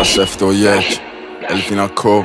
سفت و یک الفیناکو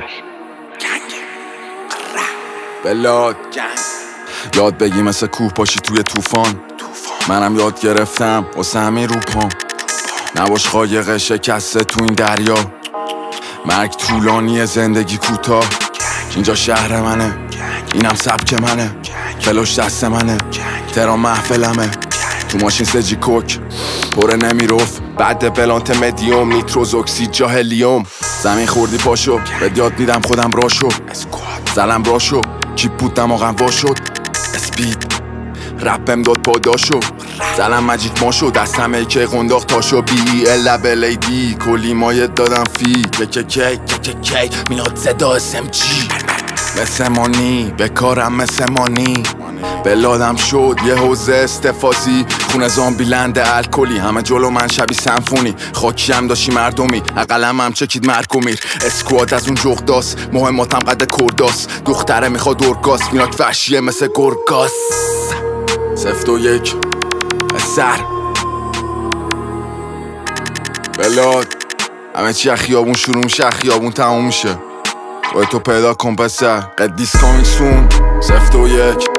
بلاد یاد بگی مثل کوه پاشی توی طوفان. منم یاد گرفتم واسه همین رو پام. نباش قایق شکسته تو این دریا. مرگ طولانیه زندگی کوتاه. اینجا شهر منه، اینم سبک منه. فلوش دست منه، ترام محفلمه. تو ماشین سجی کوک پره نمیرفت. بعد بلانت مدیوم نیتروز اکسید جا هلیوم. زمین خوردی پاشو بد یاد میدم خودم راشو. زلم راشو چیپ بود دماغم وا شد. اسپید رپم داد پاداشو. زلم مجیک ما شد دستم ای که قنداق تاشو. بی لبل ای دی کلی مایت دادم فی کی میاد صدا SMG. مثل مانی به کارم مثل مانی. بلادم شد یه حوزه استفاسی. خونه زامبی لند الکلی همه جلو من شبی سمفونی. خاکیم داشتی مردمی اقلم هم چکید مرکومیر. اسکواد از اون جغداست مهماتم قد کرداست. دختره میخواد ارگاس میاد وحشیه مثل گرگاس. سفت و یک سر بلاد همه چی خیابون شروع میشه خیابون تموم میشه. باید تو پیدا کن پسر قدیس کامینگ سون. سفت و یک